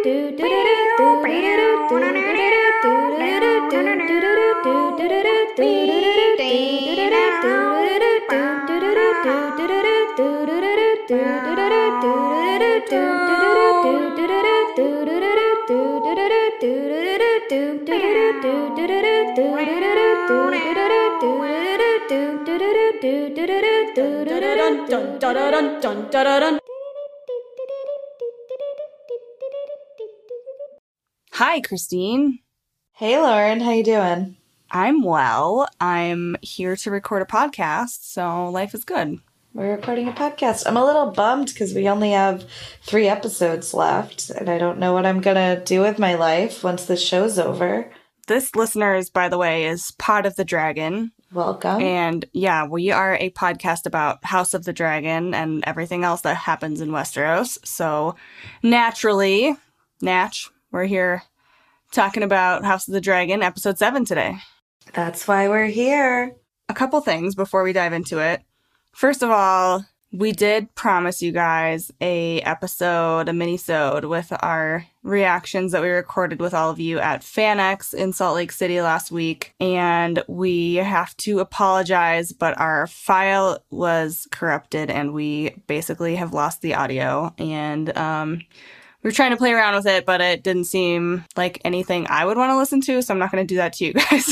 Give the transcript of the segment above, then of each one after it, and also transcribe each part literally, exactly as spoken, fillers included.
Hi, Christine. Hey, Lauren. How you doing? I'm well. I'm here to record a podcast, so life is good. We're recording a podcast. I'm a little bummed because we only have three episodes left, and I don't know what I'm going to do with my life once this show's over. This, listeners, by the way, is Pod of the Dragon. Welcome. And yeah, we are a podcast about House of the Dragon and everything else that happens in Westeros. So naturally, Natch, we're here talking about House of the Dragon, episode seven today. That's why we're here. A couple things before we dive into it. First of all, we did promise you guys a episode, a mini-sode with our reactions that we recorded with all of you at FanX in Salt Lake City last week. And we have to apologize, but our file was corrupted and we basically have lost the audio. And um, we were trying to play around with it, but it didn't seem like anything I would want to listen to. So I'm not going to do that to you guys.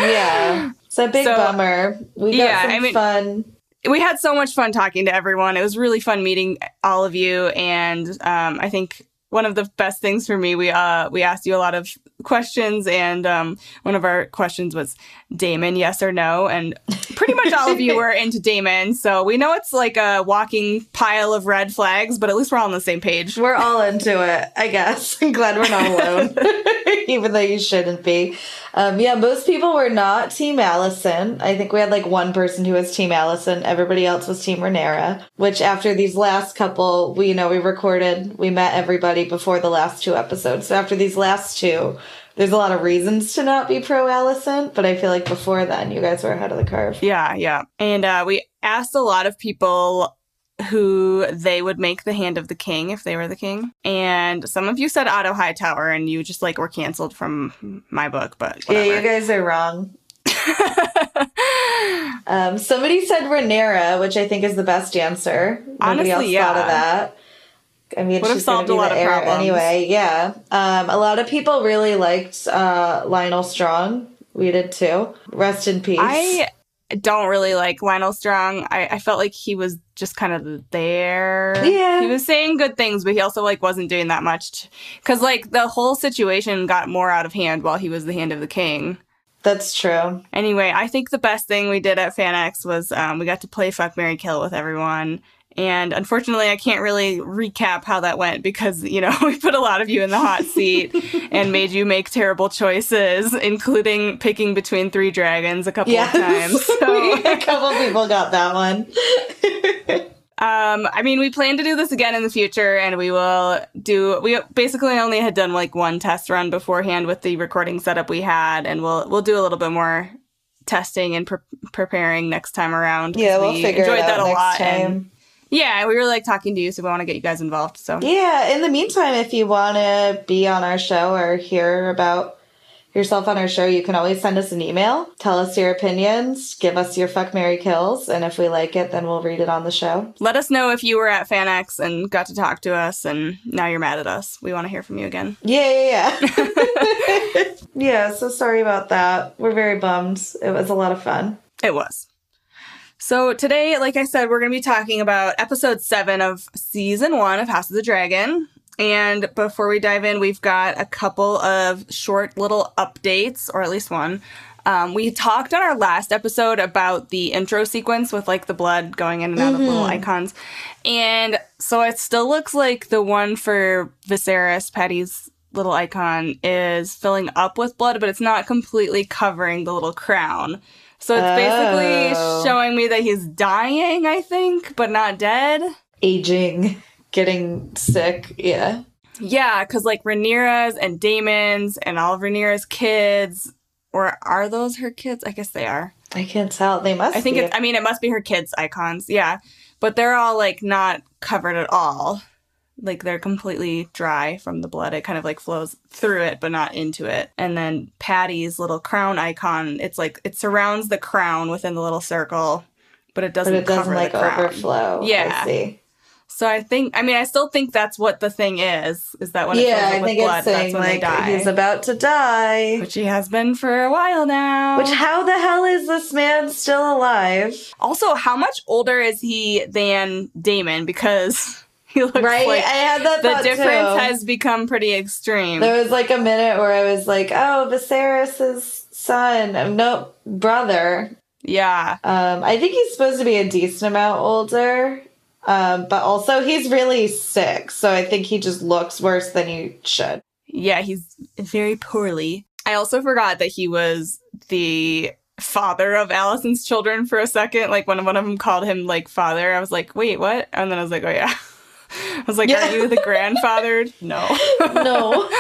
Yeah, it's a big so, bummer. We got yeah, some I mean, fun. We had so much fun talking to everyone. It was really fun meeting all of you. And um, I think one of the best things for me, we uh, we asked you a lot of questions. And um, one of our questions was Daemon, yes or no? And pretty much all of you were into Daemon. So we know it's like a walking pile of red flags, but at least we're all on the same page. We're all into it, I guess. I'm glad we're not alone, even though you shouldn't be. Um, yeah, most people were not Team Alicent. I think we had like one person who was Team Alicent. Everybody else was Team Rhaenyra, which after these last couple, we, you know, we recorded, we met everybody before the last two episodes. So after these last two, there's a lot of reasons to not be pro Alicent, but I feel like before then, you guys were ahead of the curve. Yeah, yeah. And uh, we asked a lot of people who they would make the hand of the king if they were the king. And some of you said Otto Hightower, and you just like were canceled from my book, but whatever. Yeah, you guys are wrong. um, somebody said Rhaenyra, which I think is the best answer. Nobody Honestly, else yeah. thought of that. I mean, would have she's going solved to be a lot the of heir problems. anyway. Yeah. Um, a lot of people really liked uh, Lionel Strong. We did too. Rest in peace. I don't really like Lionel Strong. I, I felt like he was just kind of there. Yeah. He was saying good things, but he also like wasn't doing that much. Because like the whole situation got more out of hand while he was the hand of the king. That's true. Anyway, I think the best thing we did at FanX was um, we got to play Fuck, Marry, Kill with everyone. And unfortunately, I can't really recap how that went because, you know, we put a lot of you in the hot seat and made you make terrible choices, including picking between three dragons a couple yes. of times. So. A couple people got that one. um, I mean, we plan to do this again in the future, and we will do. We basically only had done like one test run beforehand with the recording setup we had, and we'll we'll do a little bit more testing and pre- preparing next time around. Yeah, we'll we figure it enjoyed out that a next lot. time. And, yeah, we really like talking to you, so we want to get you guys involved. So yeah, in the meantime, if you want to be on our show or hear about yourself on our show, you can always send us an email. Tell us your opinions. Give us your Fuck, Marry, Kills. And if we like it, then we'll read it on the show. Let us know if you were at FanX and got to talk to us, and now you're mad at us. We want to hear from you again. Yeah, yeah, yeah. Yeah, so sorry about that. We're very bummed. It was a lot of fun. It was. So today, like I said, we're going to be talking about episode seven of season one of House of the Dragon. And before we dive in, we've got a couple of short little updates, or at least one. Um, we talked on our last episode about the intro sequence with like the blood going in and out mm-hmm. of little icons. And so it still looks like the one for Viserys, Patty's little icon, is filling up with blood, but it's not completely covering the little crown. So it's basically oh. showing me that he's dying, I think, but not dead. Aging, getting sick, yeah. Yeah, because like Rhaenyra's and Daemon's and all of Rhaenyra's kids, or are those her kids? I guess they are. I can't tell. They must I think be. It's, I mean, it must be her kids' icons, yeah. But they're all like not covered at all. Like, they're completely dry from the blood. It kind of, like, flows through it, but not into it. And then Patty's little crown icon, it's like, it surrounds the crown within the little circle, but it doesn't But it doesn't, cover like, the crown. overflow. Yeah. I see. So I think, I mean, I still think that's what the thing is, is that when it Yeah, fills I up with think blood, it's saying, that's when they like, die. he's about to die. Which he has been for a while now. Which, how the hell is this man still alive? Also, how much older is he than Damon? Because he looks Right? like I had that the thought, difference too. has become pretty extreme. There was, like, a minute where I was like, oh, Viserys' son. Um, Nope, brother. Yeah. Um, I think he's supposed to be a decent amount older. Um, but also, he's really sick, so I think he just looks worse than he should. Yeah, he's very poorly. I also forgot that he was the father of Allison's children for a second. Like, when one of them called him, like, father, I was like, wait, what? And then I was like, oh, yeah. I was like, Yeah. are you the grandfather? No. No.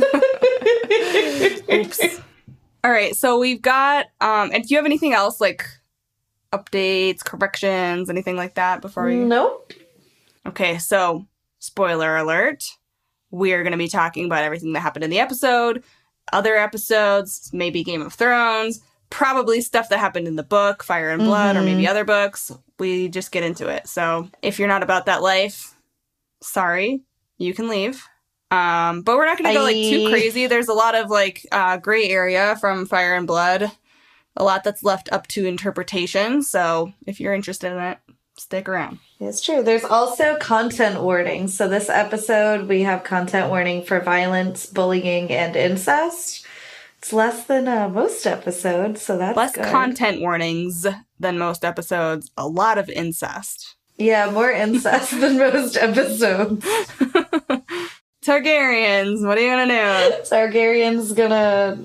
Oops. All right, so we've got, um, and do you have anything else, like, updates, corrections, anything like that before we... Nope. Okay, so, spoiler alert. We're going to be talking about everything that happened in the episode, other episodes, maybe Game of Thrones, probably stuff that happened in the book, Fire and Blood, Mm-hmm. or maybe other books. We just get into it. So, if you're not about that life, sorry, you can leave. Um, but we're not going to go, like, too Bye. crazy. There's a lot of, like, uh, gray area from Fire and Blood. A lot that's left up to interpretation, so if you're interested in it, stick around. It's true. There's also content warnings. So this episode, we have content warning for violence, bullying, and incest. It's less than uh, most episodes, so that's Less good. content warnings than most episodes, a lot of incest. Yeah, more incest than most episodes. Targaryens, what are you gonna do? Targaryen's gonna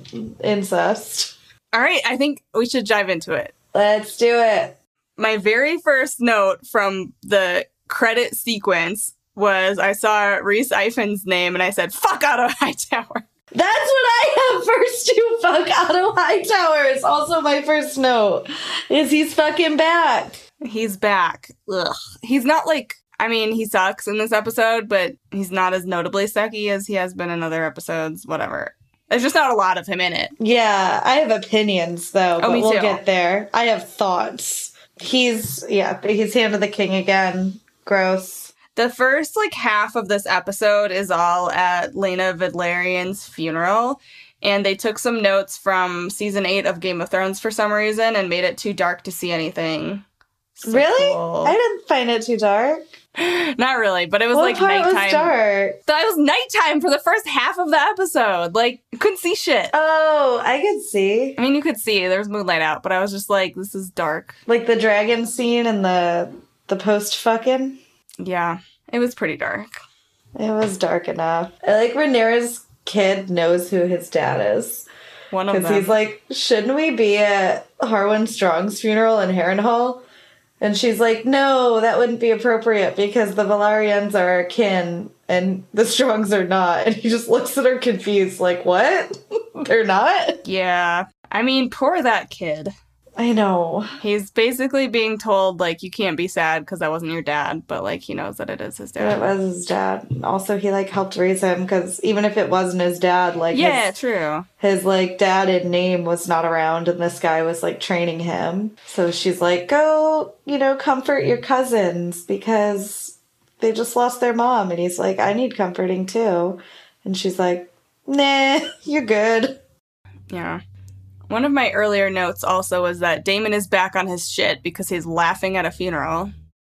incest. All right, I think we should dive into it. Let's do it. My very first note from the credit sequence was I saw Rhys Ifans' name and I said, fuck Otto Hightower. That's what I have first to fuck Otto Hightower. It's also my first note. Is he's fucking back. He's back. Ugh. He's not like, I mean, he sucks in this episode, but he's not as notably sucky as he has been in other episodes, whatever. There's just not a lot of him in it. Yeah, I have opinions though, Oh, but me we'll too. get there. I have thoughts. He's, yeah, he's Hand of the King again. Gross. The first, like, half of this episode is all at Lena Vidlarian's funeral, and they took some notes from season eight of Game of Thrones for some reason and made it too dark to see anything. So Really? cool. I didn't find it too dark. Not really, but it was What like part nighttime. was dark? That was nighttime for the first half of the episode. Like, you couldn't see shit. Oh, I could see. I mean, you could see there was moonlight out, but I was just like, this is dark. Like the dragon scene and the the post fucking. Yeah, it was pretty dark. It was dark enough. I like Rhaenyra's kid knows who his dad is. One of Because them. he's like, shouldn't we be at Harwin Strong's funeral in Harrenhal? And she's like, no, that wouldn't be appropriate because the Valarians are our kin and the Strongs are not. And he just looks at her confused, like, what? They're not? Yeah. I mean, poor that kid. I know. He's basically being told, like, you can't be sad because that wasn't your dad, but, like, he knows that it is his It dad. was his dad. Also, he, like, helped raise him because even if it wasn't his dad, like, Yeah, his, true. his, like, dad in name was not around and this guy was, like, training him. So she's like, go, you know, comfort your cousins because they just lost their mom. And he's like, I need comforting too. And she's like, nah, you're good. Yeah. One of my earlier notes also was that Damon is back on his shit because he's laughing at a funeral.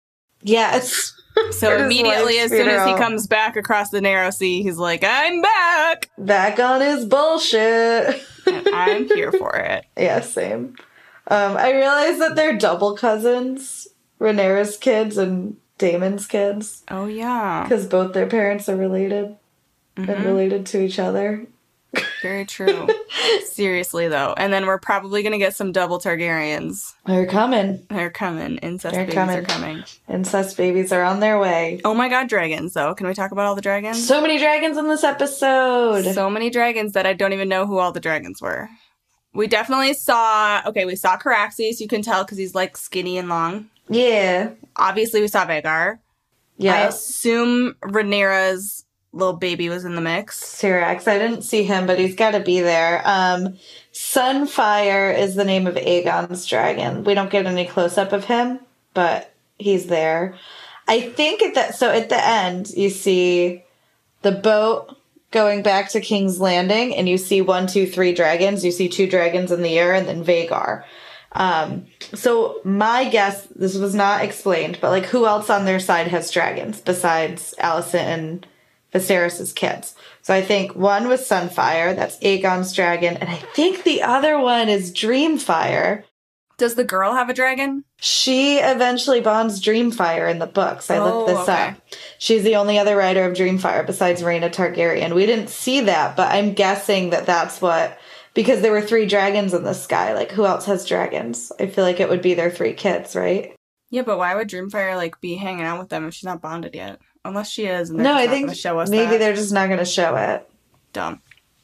Yes. So At his immediately, wife's as soon as he funeral. comes back across the narrow sea, he's like, I'm back! Back on his bullshit. And I'm here for it. Yeah, same. Um, I realized that they're double cousins. Rhaenyra's kids and Damon's kids. Oh, yeah. Because both their parents are related and Mhm. related to each other. Very true. Seriously, though. And then we're probably going to get some double Targaryens. They're coming. They're coming. Incest They're babies coming. are coming. Incest babies are on their way. Oh my god, dragons, though. Can we talk about all the dragons? So many dragons in this episode. So many dragons that I don't even know who all the dragons were. We definitely saw, okay, we saw Caraxes. You can tell because he's like skinny and long. Yeah. Obviously, we saw Vagar. Yeah. I assume Rhaenyra's little baby was in the mix. Syrax. I didn't see him, but he's got to be there. Um, Sunfire is the name of Aegon's dragon. We don't get any close-up of him, but he's there. I think at that, so at the end, you see the boat going back to King's Landing, and you see one, two, three dragons. You see two dragons in the air, and then Vhagar. Um, so my guess, this was not explained, but like who else on their side has dragons besides Alicent and Viserys' kids? So I think one was Sunfire, that's Aegon's dragon, and I think the other one is Dreamfire. Does the girl have a dragon? She eventually bonds Dreamfire in the books. I Oh, looked this okay. up. She's the only other rider of Dreamfire besides Rhaena Targaryen. We didn't see that, but I'm guessing that that's what... Because there were three dragons in the sky. Like, who else has dragons? I feel like it would be their three kids, right? Yeah, but why would Dreamfire, like, be hanging out with them if she's not bonded yet? Unless she is, and they're No, just I not think gonna show us maybe that. they're just not going to show it. Dumb.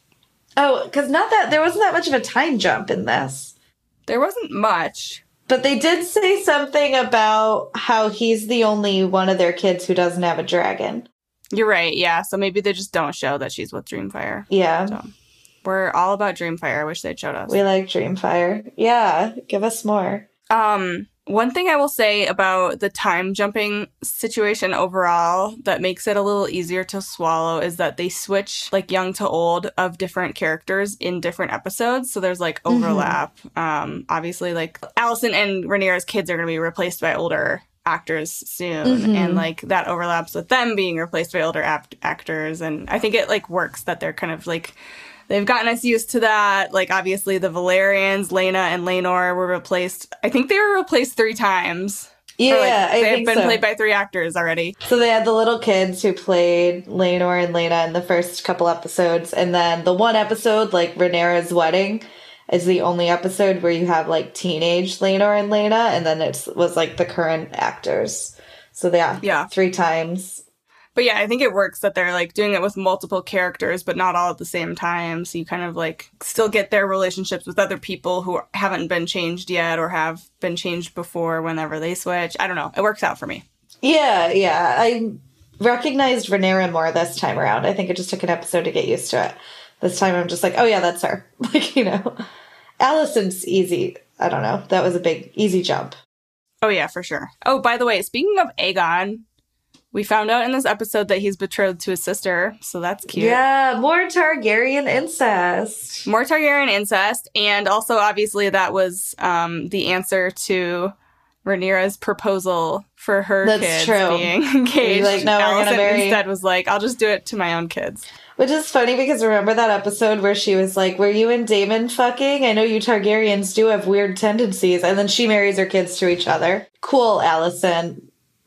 Oh, because not that... There wasn't that much of a time jump in this. There wasn't much. But they did say something about how he's the only one of their kids who doesn't have a dragon. You're right, yeah. So maybe they just don't show that she's with Dreamfire. Yeah. So we're all about Dreamfire. I wish they'd showed us. We like Dreamfire. Yeah, give us more. Um, one thing I will say about the time jumping situation overall that makes it a little easier to swallow is that they switch like young to old of different characters in different episodes. So there's like overlap. Mm-hmm. Um, obviously like Alicent and Rhaenyra's kids are going to be replaced by older actors soon. Mm-hmm. And like that overlaps with them being replaced by older ap- actors. And I think it like works that they're kind of like... They've gotten us used to that. Like, obviously, the Valerians, Laena and Laenor were replaced. I think they were replaced three times. Yeah, like, I they think have been so. played by three actors already. So they had the little kids who played Laenor and Laena in the first couple episodes. And then the one episode, like, Rhaenyra's wedding, is the only episode where you have, like, teenage Laenor and Laena. And then it was, like, the current actors. So, yeah, Yeah. three times. But yeah, I think it works that they're like doing it with multiple characters, but not all at the same time. So you kind of like still get their relationships with other people who haven't been changed yet or have been changed before whenever they switch. I don't know. It works out for me. Yeah, yeah. I recognized Rhaenyra more this time around. I think it just took an episode to get used to it. This time I'm just like, oh yeah, that's her. Like, you know. Alicent's easy. I don't know. That was a big, easy jump. Oh yeah, for sure. Oh, by the way, speaking of Aegon... We found out in this episode that he's betrothed to his sister, so that's cute. Yeah, more Targaryen incest. More Targaryen incest, and also, obviously, that was um, the answer to Rhaenyra's proposal for her that's kids true. being engaged. Like, no, we're gonna Alicent marry... instead was like, I'll just do it to my own kids. Which is funny because remember that episode where she was like, were you and Daemon fucking? I know you Targaryens do have weird tendencies. And then she marries her kids to each other. Cool, Alicent.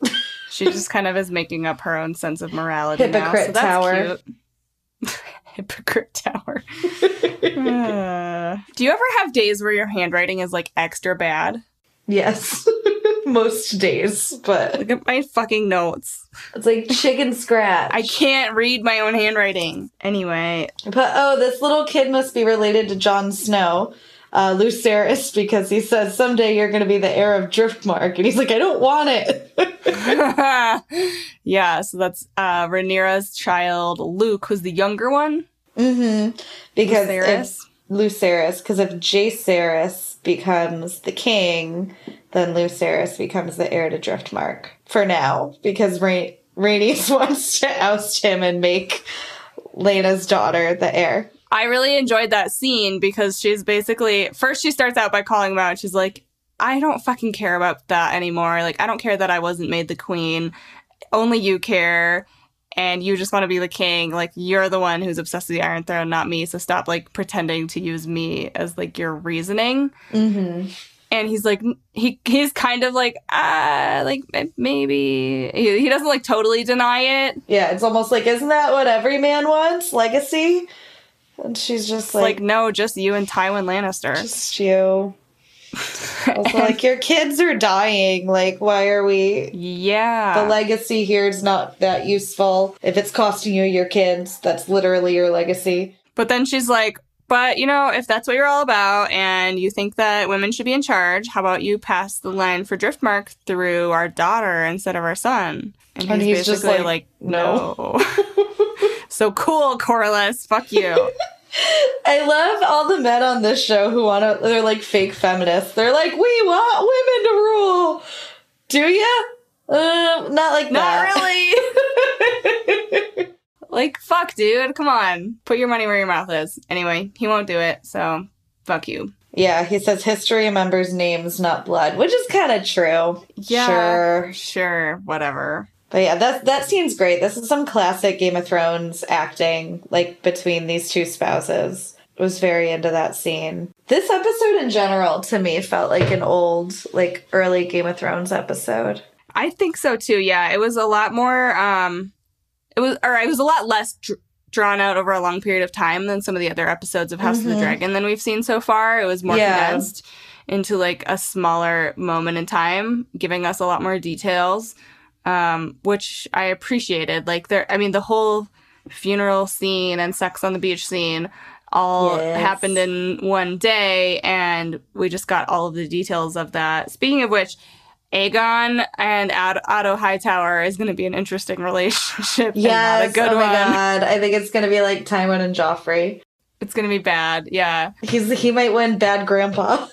She just kind of is making up her own sense of morality Hypocrite now. So Tower. That's cute. Hypocrite Tower. uh, do you ever have days where your handwriting is like extra bad? Yes. Most days, but... Look at my fucking notes. It's like chicken scratch. I can't read my own handwriting. Anyway. But, oh, this little kid must be related to Jon Snow. Uh, Lucerys, because he says, someday you're going to be the heir of Driftmark. And he's like, I don't want it. Yeah, so that's uh, Rhaenyra's child, Luke, who's the younger one. Mm-hmm. Because Lucerys. if Lucerys, because if Jaehaerys becomes the king, then Lucerys becomes the heir to Driftmark. For now, because Ra- Rhaenys wants to oust him and make Laena's daughter the heir. I really enjoyed that scene because she's basically, first she starts out by calling him out. She's like, I don't fucking care about that anymore. Like, I don't care that I wasn't made the queen. Only you care. And you just want to be the king. Like, you're the one who's obsessed with the Iron Throne, not me. So stop, like, pretending to use me as, like, your reasoning. Mm-hmm. And he's like, he he's kind of like, ah, like, maybe. He, he doesn't, like, totally deny it. Yeah, it's almost like, isn't that what every man wants? Legacy? And she's just It's like, like, no, just you and Tywin Lannister. just you. Also, like, your kids are dying. Like, why are we... Yeah. The legacy here is not that useful. If it's costing you your kids, that's literally your legacy. But then she's like, But, you know, if that's what you're all about and you think that women should be in charge, how about you pass the line for Driftmark through our daughter instead of our son? And he's, And he's basically just like, like, no. no. So cool, Corliss. Fuck you. I love all the men on this show who want to, they're like fake feminists. They're like, we want women to rule. Do you? Uh, not like Not that. really. Like, fuck, dude. Come on. Put your money where your mouth is. Anyway, he won't do it, so fuck you. Yeah, he says history remembers names, not blood, which is kind of true. Yeah. Sure. Sure. Whatever. But yeah, that that scene's great. This is some classic Game of Thrones acting, like, between these two spouses. I was very into that scene. This episode in general, to me, felt like an old, like, early Game of Thrones episode. I think so, too. Yeah, it was a lot more, um, it was, or it was a lot less dr- drawn out over a long period of time than some of the other episodes of House mm-hmm. of the Dragon than we've seen so far. It was more yeah. condensed into, like, a smaller moment in time, giving us a lot more details. Um, which I appreciated. Like, there, I mean, the whole funeral scene and sex on the beach scene all yes. happened in one day, and we just got all of the details of that. Speaking of which, Aegon and Ad- Otto Hightower is going to be an interesting relationship. Yes, and not a good oh my one. God. I think it's going to be like Tywin and Joffrey. It's going to be bad, yeah. He's He might win Bad Grandpa.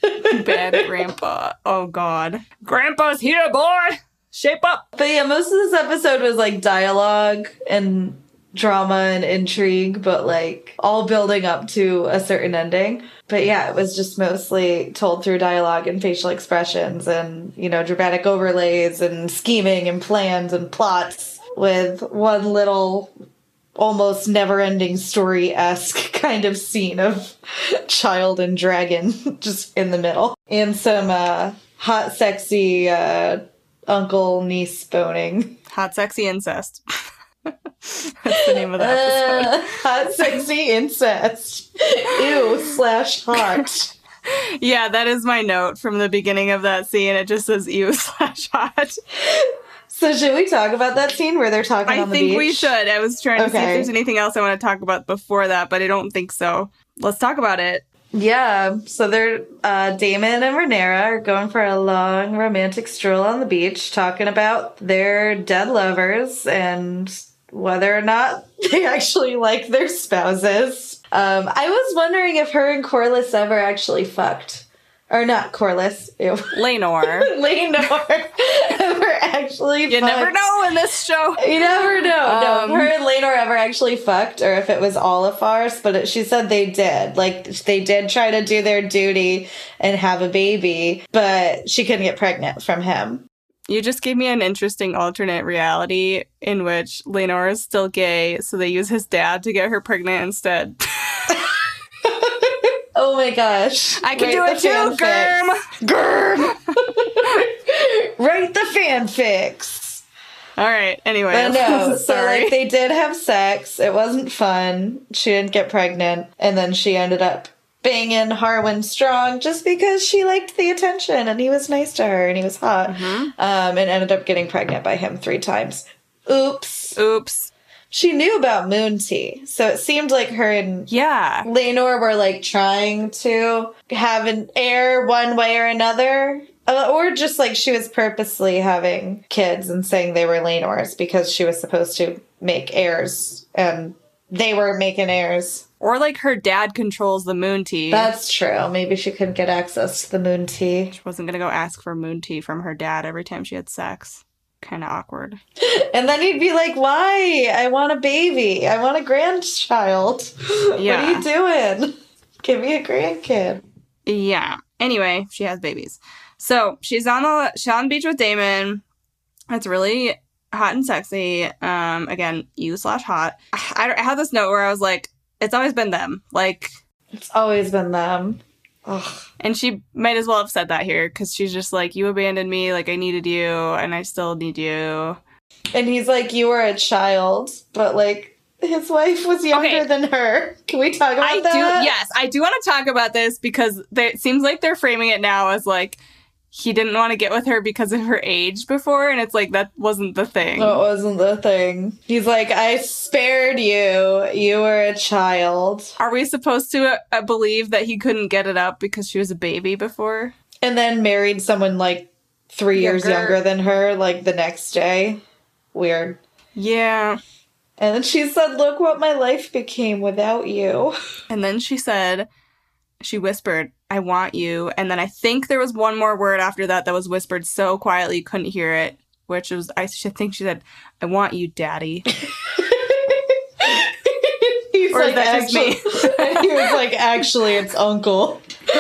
Bad Grandpa. Oh, God. Grandpa's here, boy! Shape up! But yeah, most of this episode was like dialogue and drama and intrigue, but like all building up to a certain ending. But yeah, it was just mostly told through dialogue and facial expressions and, you know, dramatic overlays and scheming and plans and plots with one little almost never-ending story-esque kind of scene of child and dragon just in the middle. And some uh, hot, sexy... Uh, uncle niece boning. Hot sexy incest. That's the name of the episode. Uh, hot sexy incest. Ew slash hot. Yeah, that is my note from the beginning of that scene. It just says ew slash hot. So should we talk about that scene where they're talking I on the beach? I think we should. I was trying to okay. see if there's anything else I want to talk about before that, but I don't think so. Let's talk about it. Yeah, so they're, uh, Daemon and Rhaenyra are going for a long romantic stroll on the beach, talking about their dead lovers and whether or not they actually like their spouses. Um, I was wondering if her and Corlys ever actually fucked. Or not Corlys. Ew. Laenor. Laenor ever actually You fucked. never know in this show. You never know. Um, no, her and Laenor ever actually fucked, or if it was all a farce, but it, she said they did. Like, they did try to do their duty and have a baby, but she couldn't get pregnant from him. You just gave me an interesting alternate reality in which Laenor is still gay, so they use his dad to get her pregnant instead. Oh my gosh. I can Write do it too, Germ! Germ! Write the fanfics. All right, anyway. But no, so like they did have sex. It wasn't fun. She didn't get pregnant. And then she ended up banging Harwin Strong just because she liked the attention and he was nice to her and he was hot. Mm-hmm. Um, and ended up getting pregnant by him three times. Oops. Oops. She knew about Moon Tea, so it seemed like her and yeah. Laenor were like trying to have an heir one way or another. Uh, or just like she was purposely having kids and saying they were Laenor's because she was supposed to make heirs and they were making heirs. Or like her dad controls the Moon Tea. That's true. Maybe she couldn't get access to the Moon Tea. She wasn't going to go ask for Moon Tea from her dad every time she had sex. Kind of awkward. And then he'd be like, why? I want a baby. I want a grandchild. Yeah. What are you doing? Give me a grandkid. Yeah. Anyway, she has babies. So she's on the she's on the beach with Daemon. It's really hot and sexy. Um, again, you slash hot. I, I had this note where I was like, it's always been them. Like, it's always been them. Ugh. And she might as well have said that here because she's just like, you abandoned me, like I needed you, and I still need you. And he's like, you were a child, but like his wife was younger okay. than her. Can we talk about I that? Do, yes, I do want to talk about this because they, it seems like they're framing it now as like, he didn't want to get with her because of her age before, and it's like, that wasn't the thing. That wasn't the thing. He's like, I spared you. You were a child. Are we supposed to uh, believe that he couldn't get it up because she was a baby before? And then married someone like three Younger. years younger than her, like the next day. Weird. Yeah. And then she said, look what my life became without you. And then she said, she whispered, I want you. And then I think there was one more word after that that was whispered so quietly you couldn't hear it, which was, I should think she said, I want you, Daddy. He's Or like, is that just actually, me? he was like, actually, it's Uncle.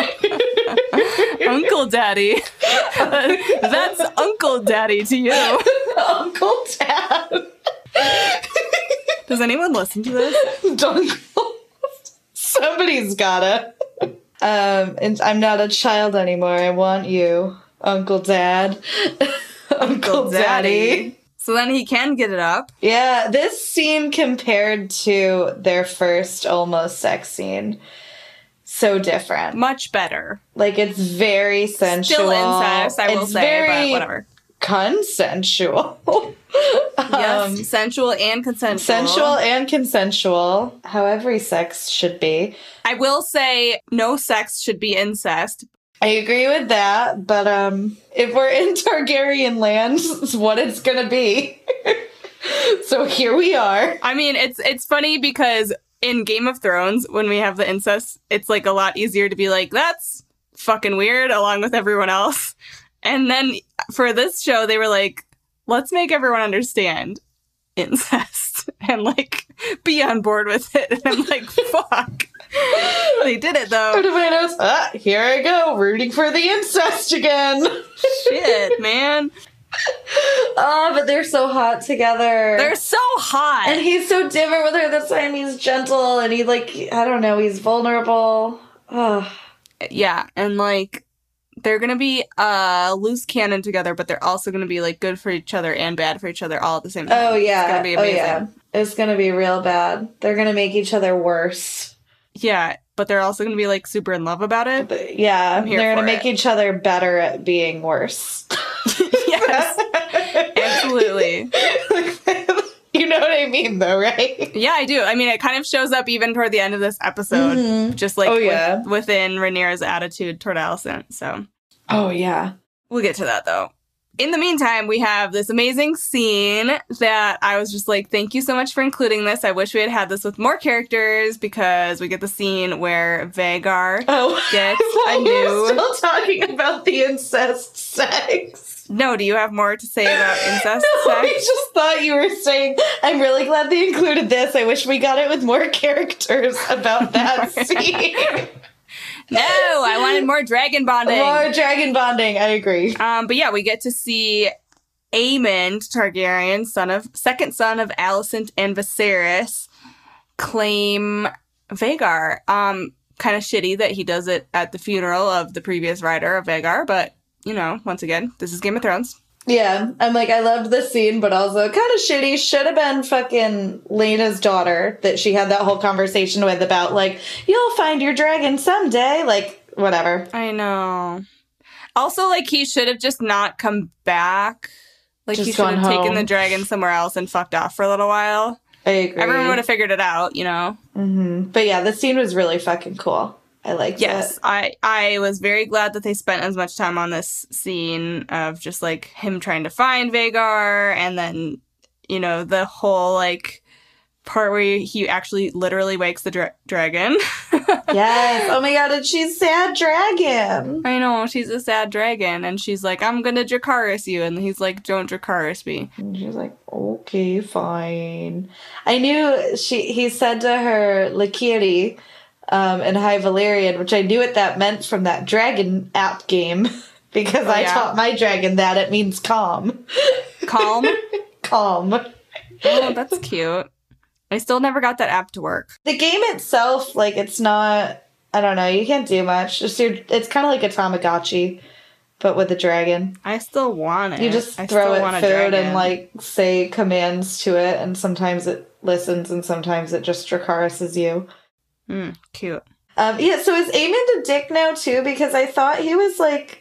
Uncle Daddy. That's Uncle Daddy to you. Uncle Dad. Does anyone listen to this? Uncle. Somebody's gotta. Um, and I'm not a child anymore. I want you, Uncle Dad. Uncle Daddy. So then he can get it up. Yeah, this scene compared to their first almost sex scene, so different. Much better. Like, it's very sensual. Still incest, I will it's say, very but whatever. Consensual. Yes, Um, sensual and consensual. sensual and consensual, how every sex should be. I will say no sex should be incest. I agree with that, but um, if we're in Targaryen land, it's what it's gonna be. So here we are. I mean, it's it's funny because in Game of Thrones, when we have the incest, it's like a lot easier to be like, that's fucking weird, along with everyone else. And then for this show, they were like, let's make everyone understand incest and like be on board with it. And I'm like, fuck. They did it though. Tomatoes. Ah, here I go, rooting for the incest again. Shit, man. Oh, but they're so hot together. They're so hot. And he's so different with her this time. He's gentle and he, like, I don't know, he's vulnerable. Oh. Yeah, and like they're gonna be uh loose cannon together, but they're also gonna be like good for each other and bad for each other all at the same time. Oh, yeah. It's gonna be Oh, amazing. yeah. It's gonna be real bad. They're gonna make each other worse. Yeah, but they're also gonna be like super in love about it. But, yeah, I'm here they're gonna for make it. each other better at being worse. Yes, absolutely. You know what I mean, though, right? Yeah, I do. I mean, it kind of shows up even toward the end of this episode, Mhm. just like Oh, with- yeah. within Rhaenyra's attitude toward Alicent. So Oh, yeah. we'll get to that though. In the meantime, we have this amazing scene that I was just like, thank you so much for including this. I wish we had had this with more characters because we get the scene where Vhagar Oh, gets I a thought you were new... still talking about the incest sex. No, do you have more to say about incest No, I sex? just thought you were saying, I'm really glad they included this. I wish we got it with more characters about that scene. No, I wanted more dragon bonding. More dragon bonding, I agree. Um, but yeah, we get to see Aemond Targaryen, son of second son of Alicent and Viserys, claim Vhagar. Um, kind of shitty that he does it at the funeral of the previous writer of Vhagar, but you know, once again, this is Game of Thrones. Yeah, I'm like, I loved this scene, but also kind of shitty. Should have been fucking Lena's daughter that she had that whole conversation with about, like, you'll find your dragon someday. Like, whatever. I know. Also, like, he should have just not come back. Like, Just he should have gone taken home. the dragon somewhere else and fucked off for a little while. I agree. Everyone would have figured it out, you know? hmm But yeah, the scene was really fucking cool. I liked Yes, it. I, I was very glad that they spent as much time on this scene of just, like, him trying to find Vhagar, and then, you know, the whole, like, part where he actually literally wakes the dra- dragon. Yes. Oh my god, and she's sad dragon. I know, she's a sad dragon, and she's like, I'm gonna Dracarys you, and he's like, don't Dracarys me. And she's like, okay, fine. I knew she. He said to her, Lakiri, um, in High Valyrian, which I knew what that meant from that dragon app game, because Oh, I yeah? taught my dragon that it means calm. Calm? Calm. Oh, that's cute. I still never got that app to work. The game itself, like, it's not, I don't know, you can't do much. Just your, it's kind of like a Tamagotchi, but with a dragon. I still want it. You just I throw still it want a food dragon. and, like, say commands to it, and sometimes it listens and sometimes it just Dracarys you. Mm, cute. Um, yeah, so is Aemond a dick now, too? Because I thought he was, like,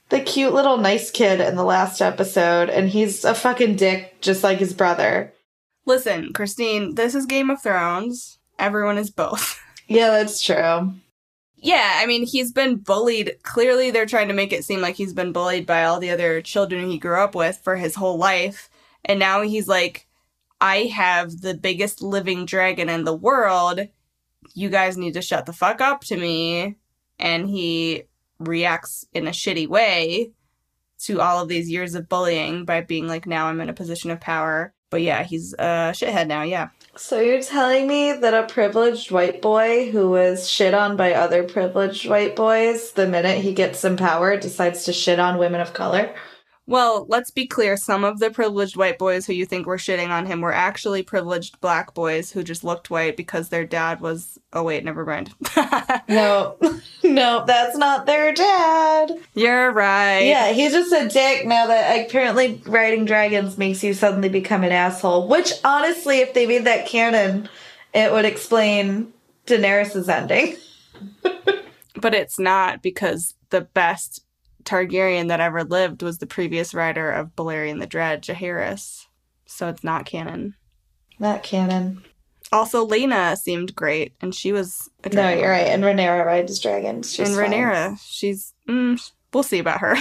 the cute little nice kid in the last episode, and he's a fucking dick just like his brother. Listen, Christine, this is Game of Thrones. Everyone is both. Yeah, that's true. Yeah, I mean, he's been bullied. Clearly, they're trying to make it seem like he's been bullied by all the other children he grew up with for his whole life. And now he's like, I have the biggest living dragon in the world. You guys need to shut the fuck up to me. And he reacts in a shitty way to all of these years of bullying by being like, now I'm in a position of power. But yeah, he's a shithead now, yeah. So you're telling me that a privileged white boy who was shit on by other privileged white boys, the minute he gets some power, decides to shit on women of color? Well, let's be clear. Some of the privileged white boys who you think were shitting on him were actually privileged black boys who just looked white because their dad was... Oh, wait, never mind. No. No, that's not their dad. You're right. Yeah, he's just a dick now that apparently riding dragons makes you suddenly become an asshole. Which, honestly, if they made that canon, it would explain Daenerys' ending. But it's not, because the best Targaryen that ever lived was the previous rider of Balerion the Dread, Jaehaerys. So it's not canon. Not canon. Also, Lena seemed great, and she was a No, dragon. you're right. And Rhaenyra rides dragons. She's and fine. Rhaenyra, she's... Mm, we'll see about her.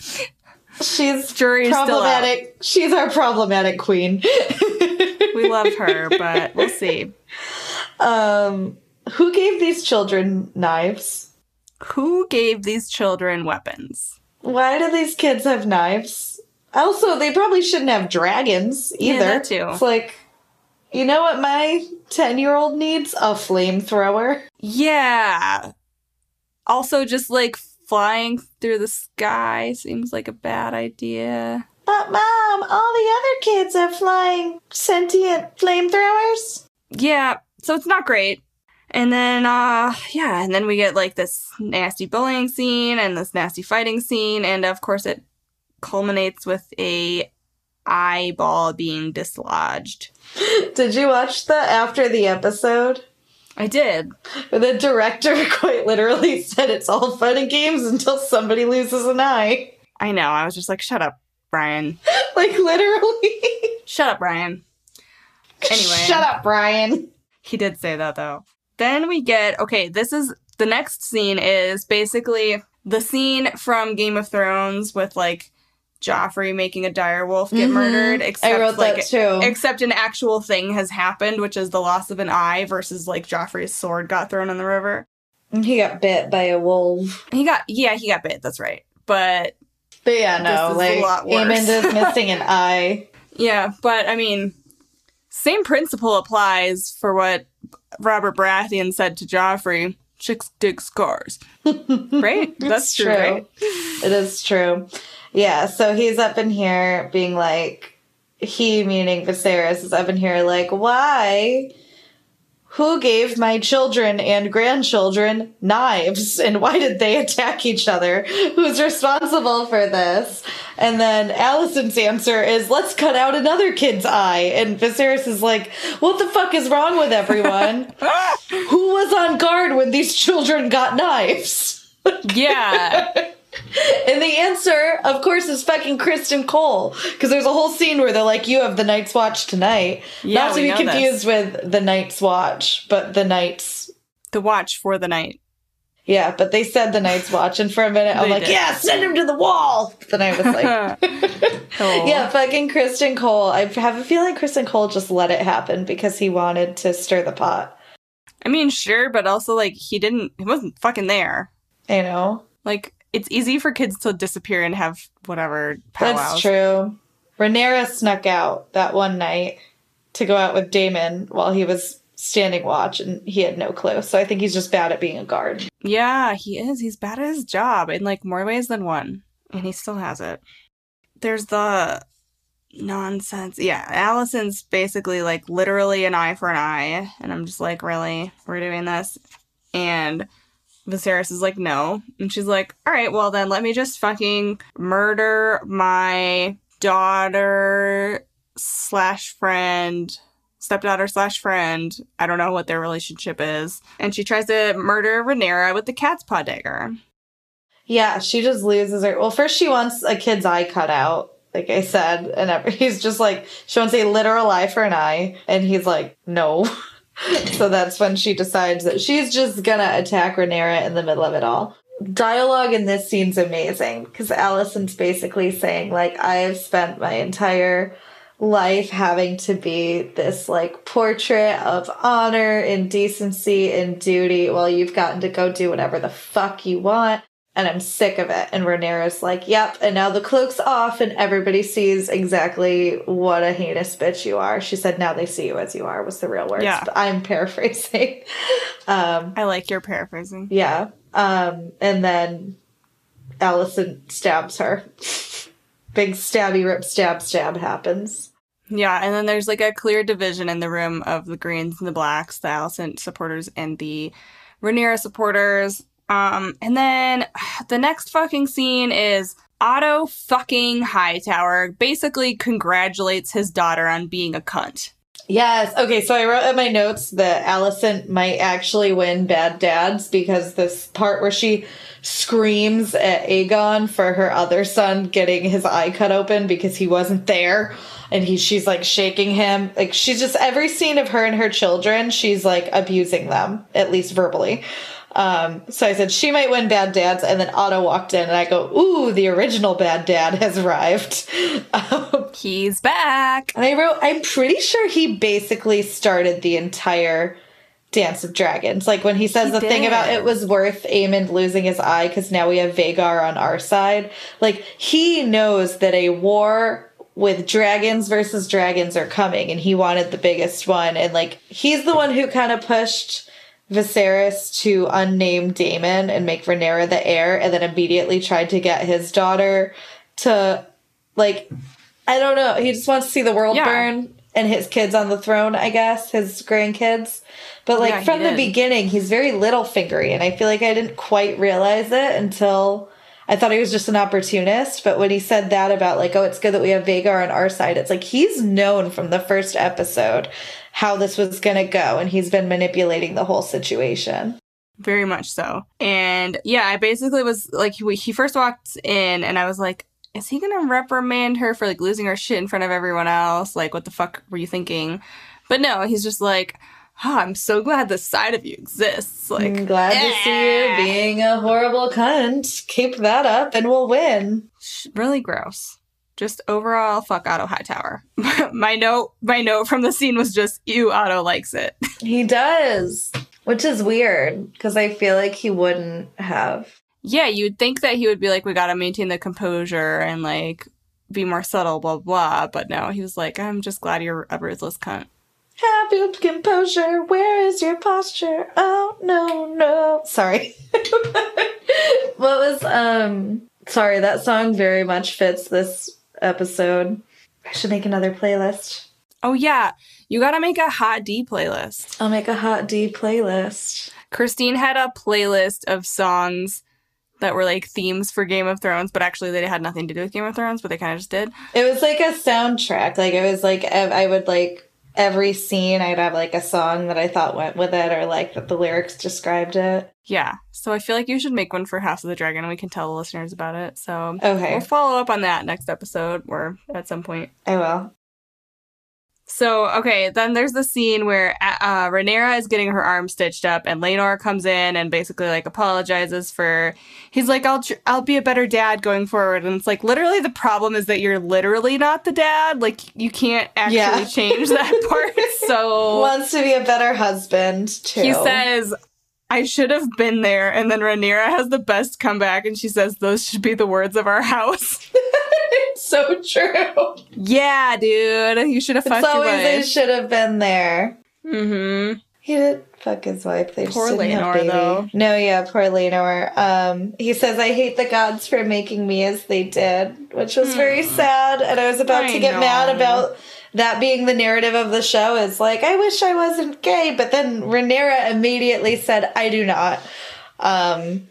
She's Jury's problematic. She's our problematic queen. We love her, but we'll see. Um, who gave these children knives? Who gave these children weapons? Why do these kids have knives? Also, they probably shouldn't have dragons either. Yeah, that too. It's like, you know what my ten-year-old needs? A flamethrower. Yeah. Also, just, like, flying through the sky seems like a bad idea. But, Mom, all the other kids have flying sentient flamethrowers. Yeah, so it's not great. And then, uh, yeah, and then we get, like, this nasty bullying scene and this nasty fighting scene, and, of course, it culminates with a eyeball being dislodged. Did you watch the after the episode? I did. The director quite literally said it's all fun and games until somebody loses an eye. I know, I was just like, shut up, Brian. Like, literally. Shut up, Brian. Anyway. Shut up, Brian. He did say that, though. Then we get, okay, this is, the next scene is basically the scene from Game of Thrones with, like, Joffrey making a direwolf get Mm-hmm. murdered. Except, I wrote like, that too. Except an actual thing has happened, which is the loss of an eye versus, like, Joffrey's sword got thrown in the river. He got bit by a wolf. He got, yeah, he got bit, that's right. But, But yeah, no, This is like, a lot worse. Aemond is missing an eye. yeah, but, I mean, same principle applies for what Robert Baratheon said to Joffrey. Chicks dig scars. Right? That's true, true. right? It is true. Yeah, so he's up in here being like, he, meaning Viserys, is up in here like, why? Who gave my children and grandchildren knives? And why did they attack each other? Who's responsible for this? And then Alicent's answer is, let's cut out another kid's eye. And Viserys is like, what the fuck is wrong with everyone? Who was on guard when these children got knives? Yeah. And the answer, of course, is fucking Kristen Cole. Because there's a whole scene where they're like, you have the Night's Watch tonight. Yeah, Not to we be know confused with the Night's Watch, but the Night's... The watch for the night. Yeah, but they said the Night's Watch, and for a minute I'm They like, did. yeah, send him to the wall! But then I was like... Cool. Yeah, fucking Kristen Cole. I have a feeling Kristen Cole just let it happen because he wanted to stir the pot. I mean, sure, but also, like, he didn't, he wasn't fucking there. You know? Like, it's easy for kids to disappear and have whatever powwows. That's true. Rhaenyra snuck out that one night to go out with Daemon while he was standing watch, and he had no clue. So I think he's just bad at being a guard. Yeah, he is. He's bad at his job in, like, more ways than one. And he still has it. There's the nonsense. Yeah, Allison's basically, like, literally an eye for an eye. And I'm just like, really? We're doing this? And Viserys is like, no. And she's like, all right, well then let me just fucking murder my daughter slash friend, stepdaughter slash friend. I don't know what their relationship is. And she tries to murder Rhaenyra with the cat's paw dagger. Yeah, she just loses her. Well, first she wants a kid's eye cut out, like I said, and every, he's just like, she wants a literal eye for an eye, and he's like, no. So that's when she decides that she's just gonna attack Rhaenyra in the middle of it all. Dialogue in this scene's amazing, because Alicent's basically saying, like, I have spent my entire life having to be this, like, portrait of honor and decency and duty while you've gotten to go do whatever the fuck you want. And I'm sick of it. And Rhaenyra's like, yep, and now the cloak's off and everybody sees exactly what a heinous bitch you are. She said, now they see you as you are, was the real words. Yeah. But I'm paraphrasing. um, I like your paraphrasing. yeah. Um, and then Alicent stabs her. Big stabby rip stab stab happens. Yeah, and then there's like a clear division in the room of the Greens and the Blacks, the Alicent supporters and the Rhaenyra supporters. Um, and then the next fucking scene is Otto fucking Hightower basically congratulates his daughter on being a cunt. Yes. Okay, so I wrote in my notes that Alicent might actually win Bad Dads because this part where she screams at Aegon for her other son getting his eye cut open because he wasn't there, and he she's like shaking him. Like, she's just, every scene of her and her children, she's like abusing them, at least verbally. Um, so I said she might win Bad Dads, and then Otto walked in, and I go, ooh, the original Bad Dad has arrived. Um, He's back. and I wrote, I'm pretty sure he basically started the entire Dance of Dragons. Like, when he says He the did. thing about it was worth Aemond losing his eye because now we have Vhagar on our side. Like, he knows that a war with dragons versus dragons are coming, and he wanted the biggest one. And, like, he's the one who kind of pushed Viserys to unname Daemon and make Rhaenyra the heir, and then immediately tried to get his daughter to, like, I don't know, he just wants to see the world Yeah. burn and his kids on the throne, I guess, his grandkids. But, like, Yeah, he from the did. beginning, he's very Littlefingery, and I feel like I didn't quite realize it until I thought he was just an opportunist. But when he said that about, like, oh, it's good that we have Vhagar on our side, it's like he's known from the first episode how this was going to go, and he's been manipulating the whole situation. Very much so. And yeah, I basically was like, he, he first walked in and I was like, is he going to reprimand her for like losing her shit in front of everyone else? Like, what the fuck were you thinking? But no, he's just like, oh, I'm so glad this side of you exists. Like, I'm glad to see you eh. being a horrible cunt. Keep that up and we'll win. Really gross. Just overall, fuck Otto Hightower. my note, my note from the scene was just, ew, Otto likes it. He does, which is weird because I feel like he wouldn't have. Yeah, you'd think that he would be like, we gotta maintain the composure and like be more subtle, blah blah. But no, he was like, I'm just glad you're a ruthless cunt. Have your composure. Where is your posture? Oh no, no. Sorry. What was um? Sorry, that song very much fits this episode. I should make another playlist. Oh yeah, you gotta make a Hot D playlist. I'll make a Hot D playlist. Christine had a playlist of songs that were like themes for Game of Thrones, but actually they had nothing to do with Game of Thrones, but they kind of just did. It was like a soundtrack. Like, it was like, ev- I would like, every scene I'd have like a song that I thought went with it, or like that the lyrics described it. Yeah, so I feel like you should make one for House of the Dragon and we can tell the listeners about it. So Okay. we'll follow up on that next episode or at some point. I will. So, okay, then there's the scene where uh, Rhaenyra is getting her arm stitched up, and Laenor comes in and basically, like, apologizes for... He's like, I'll tr- I'll be a better dad going forward. And it's like, literally, the problem is that you're literally not the dad. Like, you can't actually Yeah. change that part. So... Wants to be a better husband, too. He says, I should have been there. And then Rhaenyra has the best comeback, and she says, those should be the words of our house. It's so true. Yeah, dude. You should have fucked It's your always, I wife. should have been there. Mm-hmm. He did fuck his wife. They Poor just didn't have Laenor, baby. though. No, yeah, poor Laenor. Um, he says, I hate the gods for making me as they did, which was very sad. And I was about I to get know. mad about that being the narrative of the show. Is like, I wish I wasn't gay. But then Rhaenyra immediately said, I do not. Um,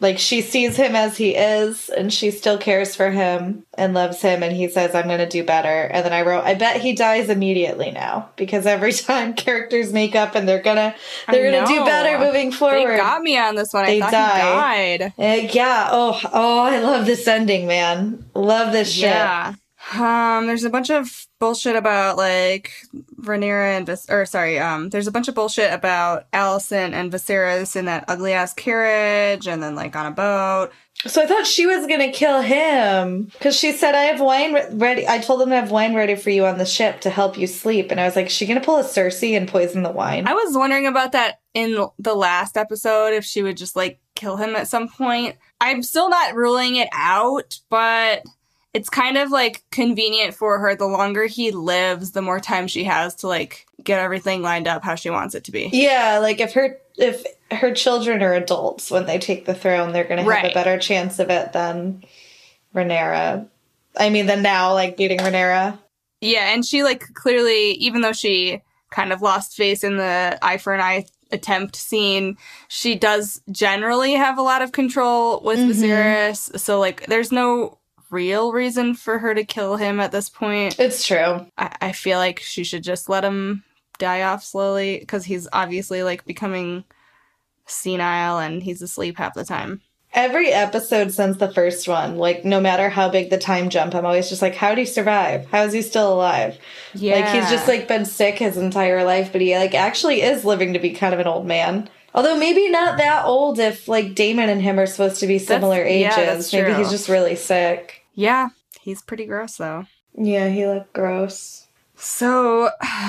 Like, she sees him as he is, and she still cares for him and loves him, and he says, I'm going to do better. And then I wrote, I bet he dies immediately now, because every time characters make up and they're going to they're gonna do better moving forward. They got me on this one. They I thought die. he died. Uh, yeah. Oh, oh, I love this ending, man. Love this shit. Yeah. Um, there's a bunch of bullshit about, like, Rhaenyra and Vis- or sorry, um, there's a bunch of bullshit about Alicent and Viserys in that ugly ass carriage, and then like on a boat. So I thought she was gonna kill him because she said, "I have wine re- ready." I told them to have wine ready for you on the ship to help you sleep, and I was like, "Is she gonna pull a Cersei and poison the wine?" I was wondering about that in the last episode, if she would just like kill him at some point. I'm still not ruling it out, but it's kind of, like, convenient for her. The longer he lives, the more time she has to, like, get everything lined up how she wants it to be. Yeah, like, if her if her children are adults when they take the throne, they're going to have Right. a better chance of it than Rhaenyra. I mean, than now, like, beating Rhaenyra. Yeah, and she, like, clearly, even though she kind of lost face in the eye for an eye attempt scene, she does generally have a lot of control with Mhm. Viserys. So, like, there's no real reason for her to kill him at this point. It's true. I, I feel like she should just let him die off slowly, because he's obviously, like, becoming senile and he's asleep half the time. Every episode since the first one, like, no matter how big the time jump, I'm always just like, how'd he survive? How is he still alive? Yeah. Like, he's just, like, been sick his entire life, but he, like, actually is living to be kind of an old man. Although maybe not that old if, like, Daemon and him are supposed to be similar That's- ages. yeah, that's Maybe true. he's just really sick. Yeah, he's pretty gross, though. Yeah, he looked gross. So,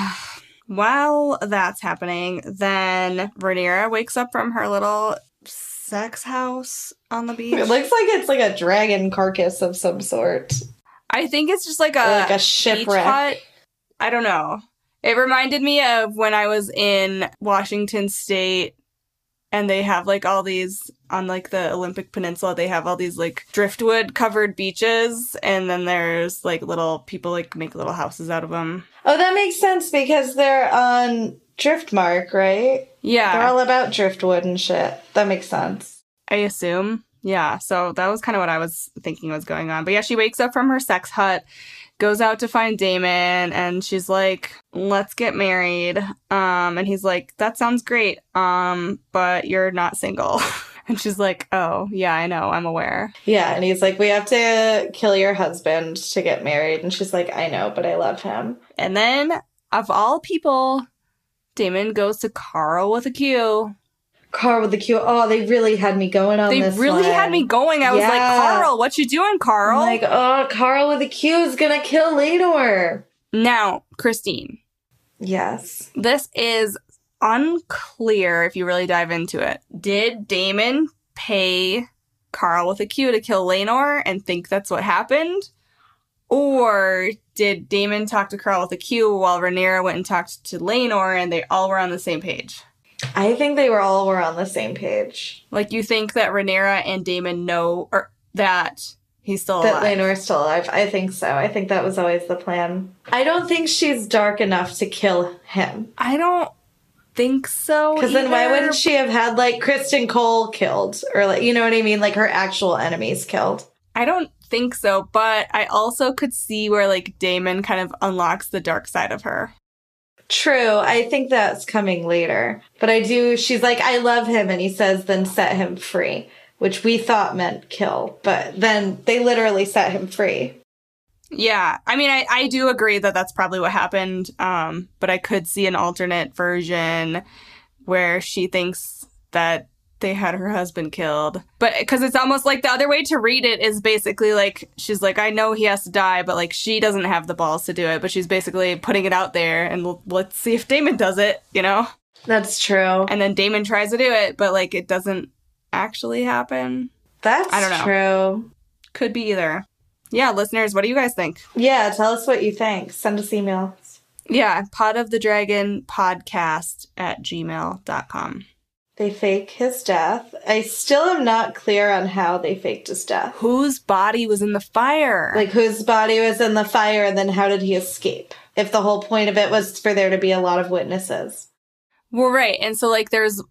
while that's happening, then Rhaenyra wakes up from her little sex house on the beach. It looks like it's, like, a dragon carcass of some sort. I think it's just like a, Or, like, a beach shipwreck. hut. I don't know. It reminded me of when I was in Washington State, and they have, like, all these, on, like, the Olympic Peninsula, they have all these, like, driftwood-covered beaches, and then there's, like, little, people, like, make little houses out of them. Oh, that makes sense because they're on Driftmark, right? Yeah. They're all about driftwood and shit. That makes sense. I assume. Yeah, so that was kind of what I was thinking was going on. But yeah, she wakes up from her sex hut, goes out to find Daemon, and she's like, let's get married. Um, and he's like, that sounds great, um, but you're not single. And she's like, oh, yeah, I know, I'm aware. Yeah, and he's like, we have to kill your husband to get married. And she's like, I know, but I love him. And then, of all people, Daemon goes to Carl with a Q. Carl with the Q. Oh, they really had me going on They this really one. had me going. I was Yeah. like, Carl, what you doing, Carl? I'm like, oh, Carl with the Q is gonna kill Lenore. Now, Christine, Yes. this is unclear if you really dive into it. Did Daemon pay Carl with a Q to kill Laenor and think that's what happened? Or did Daemon talk to Carl with a Q while Rhaenyra went and talked to Laenor and they all were on the same page? I think they were all were on the same page. Like, you think that Rhaenyra and Daemon know or that he's still That alive? Laenor's still alive. I think so. I think that was always the plan. I don't think she's dark enough to kill him. I don't think so. Because then why either. wouldn't she have had, like, Kristen Cole killed? Or, like, you know what I mean? Like, her actual enemies killed. I don't think so, but I also could see where, like, Daemon kind of unlocks the dark side of her. True. I think that's coming later. But I do, she's like, I love him. And he says, then set him free. Which we thought meant kill. But then they literally set him free. Yeah, I mean, I, I do agree that that's probably what happened, um, but I could see an alternate version where she thinks that they had her husband killed. But because it's almost like the other way to read it is basically like, she's like, I know he has to die, but like she doesn't have the balls to do it, but she's basically putting it out there and l- let's see if Daemon does it, you know? That's true. And then Daemon tries to do it, but like it doesn't actually happen. That's I don't know. true. Could be either. Yeah, listeners, what do you guys think? Yeah, tell us what you think. Send us emails. Yeah, Pod of the Dragon podcast at gmail dot com. They fake his death. I still am not clear on how they faked his death. Whose body was in the fire? Like, whose body was in the fire, and then how did he escape? If the whole point of it was for there to be a lot of witnesses. Well, right. And so, like, there's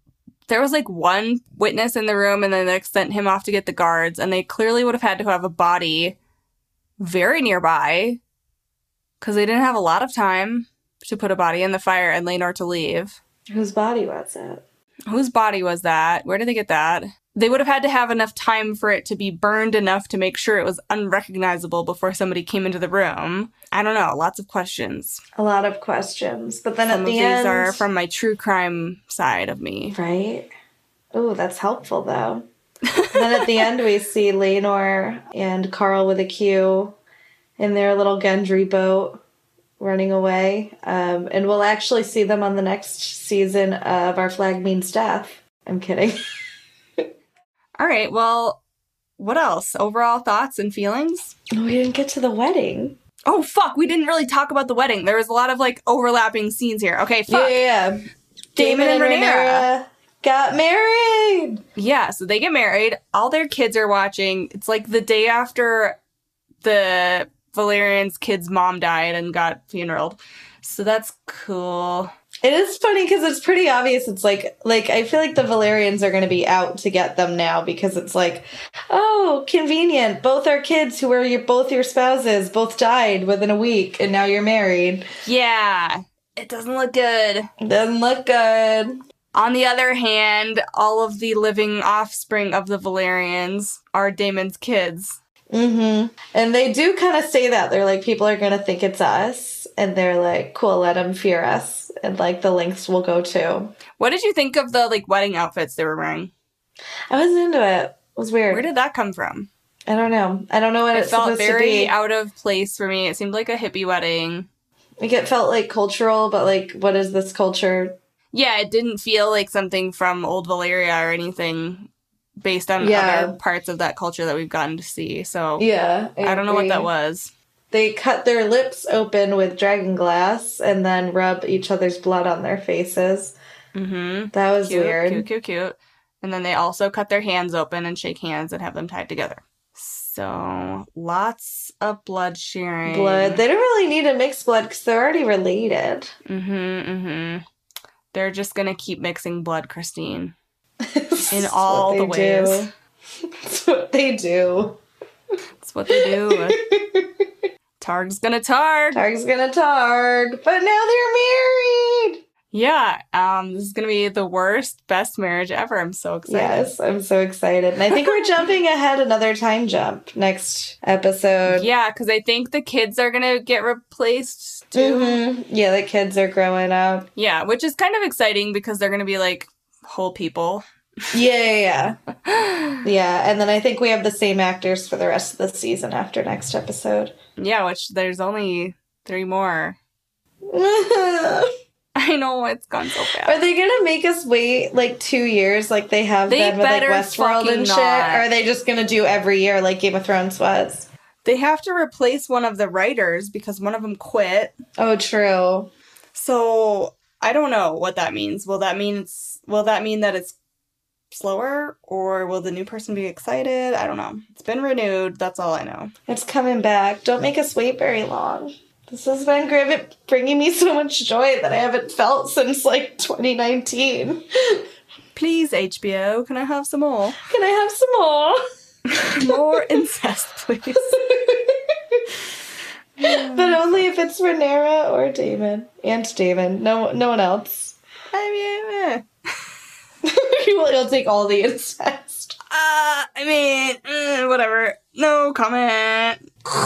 there was like one witness in the room and then they sent him off to get the guards, and they clearly would have had to have a body very nearby because they didn't have a lot of time to put a body in the fire and Laenor to leave. Whose body was it? Whose body was that? Where did they get that? They would have had to have enough time for it to be burned enough to make sure it was unrecognizable before somebody came into the room. I don't know. Lots of questions. A lot of questions. But then Some at the of end... these are from my true crime side of me. Right? Oh, that's helpful, though. And then at the end, we see Laenor and Carl with a Q in their little Gendry boat running away. Um, and we'll actually see them on the next season of Our Flag Means Death. I'm kidding. All right, well, what else? Overall thoughts and feelings? We didn't get to the wedding. Oh, fuck, we didn't really talk about the wedding. There was a lot of, like, overlapping scenes here. Okay, fuck. Yeah, yeah, yeah. Daemon and Rhaenyra got married. Yeah, so they get married. All their kids are watching. It's like the day after the Valerian's kid's mom died and got funeraled. So that's cool. It is funny because it's pretty obvious. It's like, like I feel like the Valerians are going to be out to get them now because it's like, oh, convenient. Both our kids who were your, both your spouses both died within a week and now you're married. Yeah, it doesn't look good. Doesn't look good. On the other hand, all of the living offspring of the Valerians are Daemon's kids. Mm-hmm. And they do kind of say that. They're like, people are going to think it's us. And they're like, cool, let them fear us. And, like, the lengths will go, too. What did you think of the, like, wedding outfits they were wearing? I was into it. It was weird. Where did that come from? I don't know. I don't know what it it's felt supposed very to be. out of place for me. It seemed like a hippie wedding. Like, it felt, like, cultural, but, like, what is this culture? Yeah, it didn't feel like something from Old Valyria or anything based on yeah. other parts of that culture that we've gotten to see. So yeah, I, I don't know agree. what that was. They cut their lips open with dragon glass and then rub each other's blood on their faces. Mm-hmm. That was cute, weird. Cute, cute, cute. And then they also cut their hands open and shake hands and have them tied together. So lots of blood sharing. Blood. They don't really need to mix blood because they're already related. Mm-hmm, mm-hmm. They're just going to keep mixing blood, Christine. In all the ways. Do. That's what they do. That's what they do. Targ's gonna Targ. Targ's gonna Targ. But now they're married. Yeah. Um, this is gonna be the worst, best marriage ever. I'm so excited. Yes, I'm so excited. And I think we're jumping ahead another time jump next episode. Yeah, because I think the kids are gonna get replaced too. Mm-hmm. Yeah, the kids are growing up. Yeah, which is kind of exciting because they're gonna be like whole people. Yeah, yeah, yeah. Yeah, and then I think we have the same actors for the rest of the season after next episode. Yeah, which there's only three more. I know, it's gone so fast. Are they gonna make us wait like two years like they have they been with like Westworld and shit? Not. Or are they just gonna do every year like Game of Thrones was? They have to replace one of the writers because one of them quit. Oh, true. So I don't know what that means. Will that mean it's, will that mean that it's slower, or will the new person be excited? I don't know. It's been renewed. That's all I know. It's coming back. Don't make us wait very long. This has been great, bringing me so much joy that I haven't felt since like twenty nineteen. Please, H B O, can I have some more? Can I have some more? More incest, please. But only if it's Rhaenyra or Daemon. And Daemon. No, no one else. I mean, eh. You'll, you'll take all the incest. Uh, I mean, eh, whatever. No comment.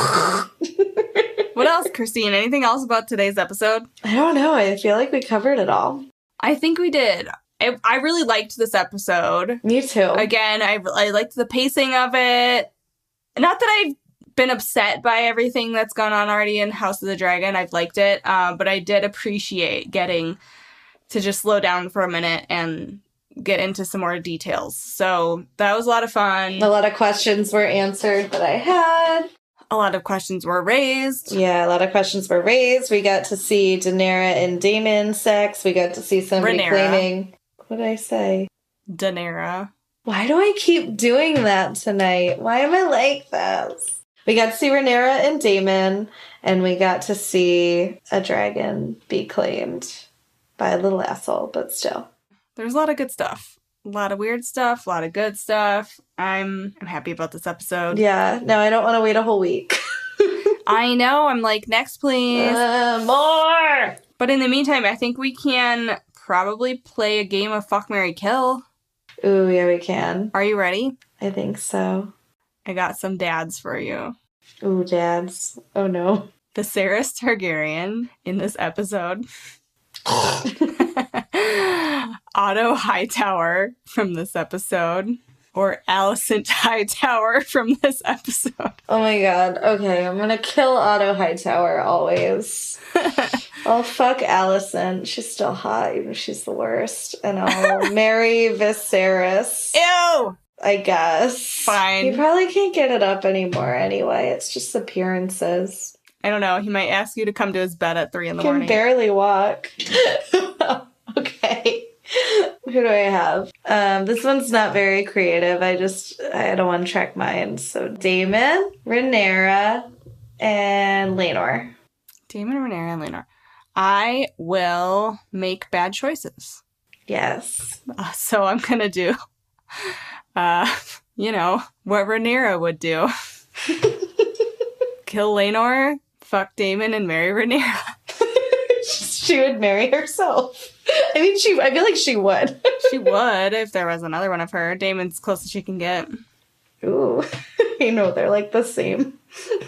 What else, Christine? Anything else about today's episode? I don't know. I feel like we covered it all. I think we did. I, I really liked this episode. Me too. Again, I, I liked the pacing of it. Not that I've been upset by everything that's gone on already in House of the Dragon. I've liked it. Uh, but I did appreciate getting to just slow down for a minute and get into some more details. So that was a lot of fun. A lot of questions were answered that I had. A lot of questions were raised. Yeah, a lot of questions were raised. We got to see Daenerys and Daemon sex. We got to see somebody Rhaenyra. claiming... What did I say? Daenerys. Why do I keep doing that tonight? Why am I like this? We got to see Rhaenyra and Daemon, and we got to see a dragon be claimed by a little asshole, but still. There's a lot of good stuff. A lot of weird stuff, a lot of good stuff. I'm I'm happy about this episode. Yeah, no, I don't want to wait a whole week. I know. I'm like, next, please. Uh, more! But in the meantime, I think we can probably play a game of Fuck, Marry, Kill. Ooh, yeah, we can. Are you ready? I think so. I got some dads for you. Ooh, dads. Oh, no. Viserys Targaryen in this episode. Otto Hightower from this episode. Or Alicent Hightower from this episode. Oh my god. Okay, I'm gonna kill Otto Hightower always. I'll fuck Alicent. She's still hot, even if she's the worst. And I'll marry Viserys. Ew! I guess. Fine. He probably can't get it up anymore anyway. It's just appearances. I don't know. He might ask you to come to his bed at three in the He can morning. barely walk. Okay. Who do I have? Um, this one's not very creative. I just, I had a one-track mind. So Daemon, Rhaenyra, and Laenor. Daemon, Rhaenyra, and Laenor. I will make bad choices. Yes. Uh, so I'm going to do, uh, you know, what Rhaenyra would do. Kill Laenor, fuck Daemon, and marry Rhaenyra. She would marry herself. I mean, she. I feel like she would. She would if there was another one of her. Damon's close as she can get. Ooh. You know, they're like the same.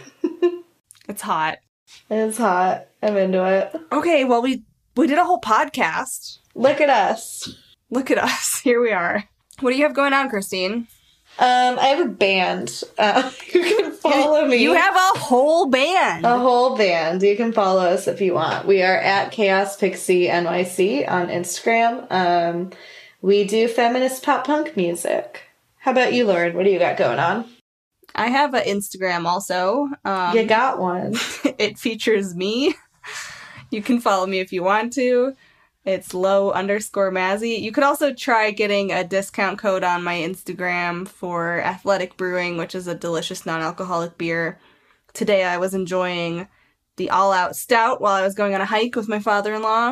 It's hot. It's hot. I'm into it. Okay, well, we we did a whole podcast. Look at us. Look at us. Here we are. What do you have going on, Christine? Um, I have a band. Uh, you can follow me. You have a whole band. A whole band. You can follow us if you want. We are at Chaos Pixie N Y C on Instagram. Um, we do feminist pop punk music. How about you, Lauren? What do you got going on? I have an Instagram also. Um, You got one. It features me. You can follow me if you want to. It's low underscore Mazzy. You could also try getting a discount code on my Instagram for Athletic Brewing, which is a delicious non-alcoholic beer. Today I was enjoying the All Out Stout while I was going on a hike with my father-in-law.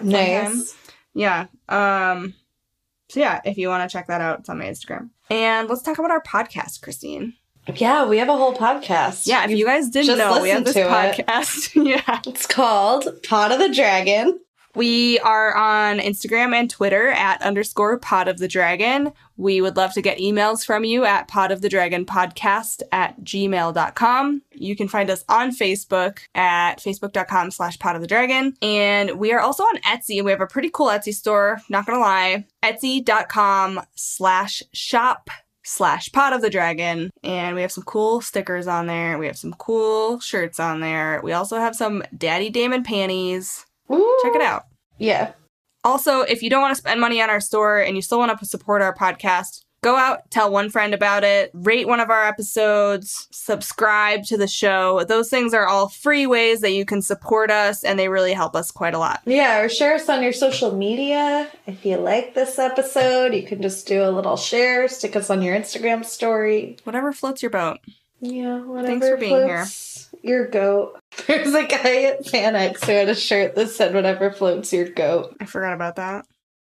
Nice. Yeah. Um, so yeah, if you want to check that out, it's on my Instagram. And let's talk about our podcast, Christine. Yeah, we have a whole podcast. Yeah, if you guys didn't just know, we have this listen to it. podcast. Yeah. It's called Pot of the Dragon. We are on Instagram and Twitter at underscore Pod of the Dragon. We would love to get emails from you at podofthedragonpodcast at gmail dot com. You can find us on Facebook at facebook.com slash Pod of the Dragon. And we are also on Etsy. We have a pretty cool Etsy store, not gonna lie. Etsy.com slash shop slash Pod of the Dragon. And we have some cool stickers on there. We have some cool shirts on there. We also have some Daddy Damon panties. Ooh. Check it out. Yeah. Also, if you don't want to spend money on our store and you still want to support our podcast, go out, tell one friend about it, rate one of our episodes, subscribe to the show. Those things are all free ways that you can support us, and they really help us quite a lot. Yeah, or share us on your social media. If you like this episode, you can just do a little share, stick us on your Instagram story. Whatever floats your boat. Yeah, whatever. Thanks for being here. Your goat. There's a guy at FanX who had a shirt that said whatever floats your goat. I forgot about that.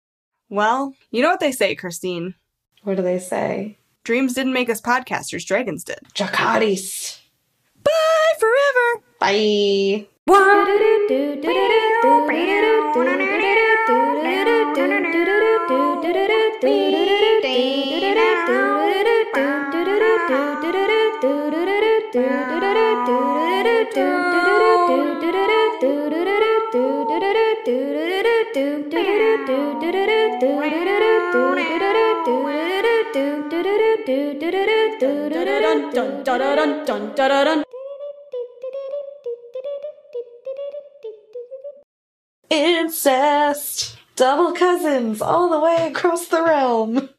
Well, you know what they say, Christine. What do they say? Dreams didn't make us podcasters, dragons did. Dracarys. Bye forever. Bye. Incest! Double cousins all the way across the realm.